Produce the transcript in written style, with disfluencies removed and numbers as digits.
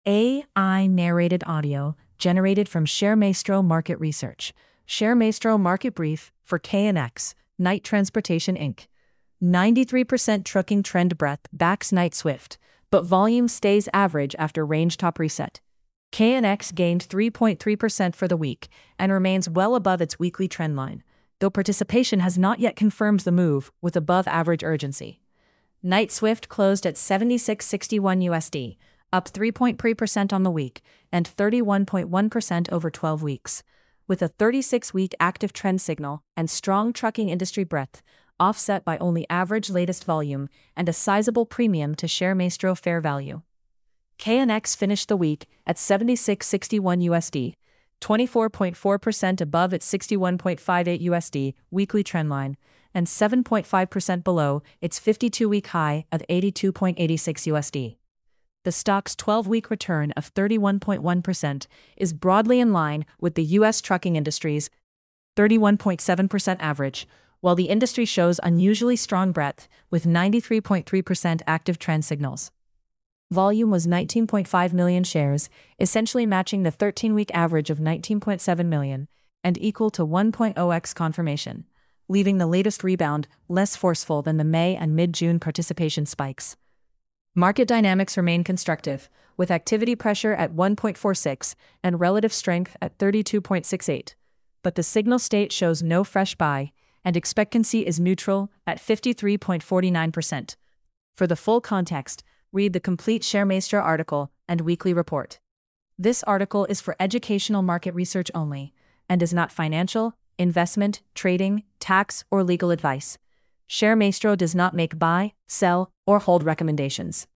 AI narrated audio generated from ShareMaestro Market Research. ShareMaestro Market Brief for KNX, Knight Transportation Inc. 93% trucking trend breadth backs Knight Swift, but volume stays average after range top reset. KNX gained 3.3% for the week and remains well above its weekly trend line, though participation has not yet confirmed the move with above average urgency. Knight Swift closed at $76.61 USD, up 3.3% on the week and 31.1% over 12 weeks, with a 36-week active trend signal and strong trucking industry breadth, offset by only average latest volume and a sizable premium to ShareMaestro fair value. KNX finished the week at $76.61 USD, 24.4% above its $61.58 USD weekly trendline, and 7.5% below its 52-week high of $82.86 USD. The stock's 12-week return of 31.1% is broadly in line with the U.S. trucking industry's 31.7% average, while the industry shows unusually strong breadth with 93.3% active trend signals. Volume was 19.5 million shares, essentially matching the 13-week average of 19.7 million, and equal to 1.0x confirmation, leaving the latest rebound less forceful than the May and mid-June participation spikes. Market dynamics remain constructive, with activity pressure at 1.46 and relative strength at 32.68, but the signal state shows no fresh buy, and expectancy is neutral at 53.49%. For the full context, read the complete ShareMaestro article and weekly report. This article is for educational market research only, and is not financial, investment, trading, tax, or legal advice. ShareMaestro does not make buy, sell, or hold recommendations.